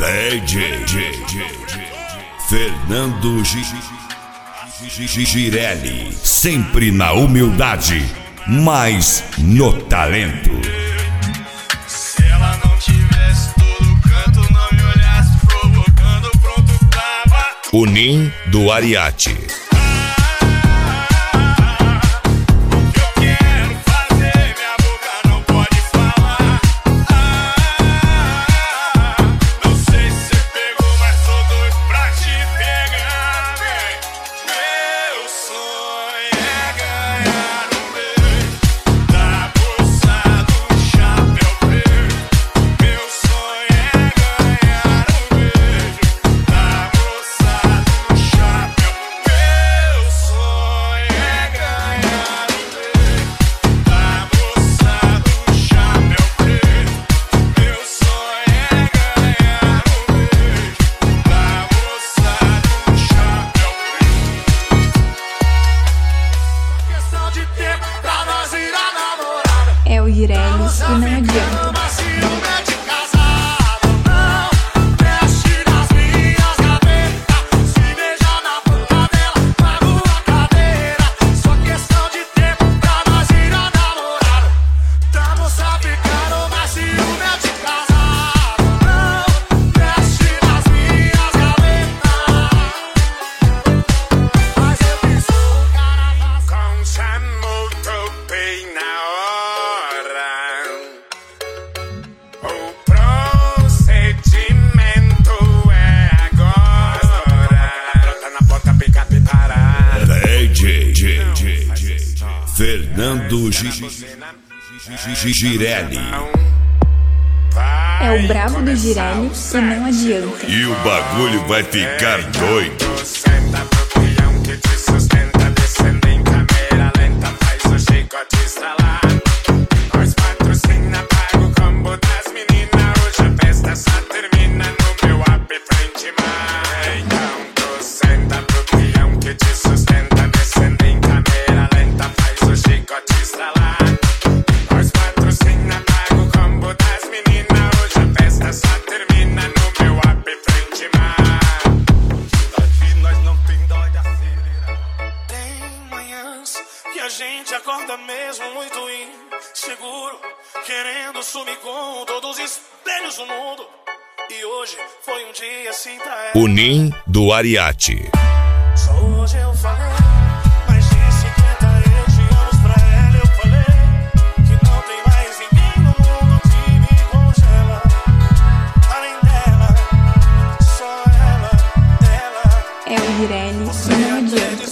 Fernando Girelli, sempre na humildade, mas no talento. Se ela não tivesse todo canto, não me olhasse provocando, pronto tava. O Nin do Ariate. É o Girelli e não adianta. Fernando Girelli. É o brabo do Girelli e não adianta. E o bagulho vai ficar doido. A gente acorda mesmo muito inseguro, querendo sumir com todos os espelhos do mundo. E hoje foi um dia assim pra ela. O Nin do Ariate. Só hoje eu falei mais de 50 anos pra ela. Eu falei que não tem mais ninguém no mundo que me congela. Além dela, só ela. É o Girelli e não adianta.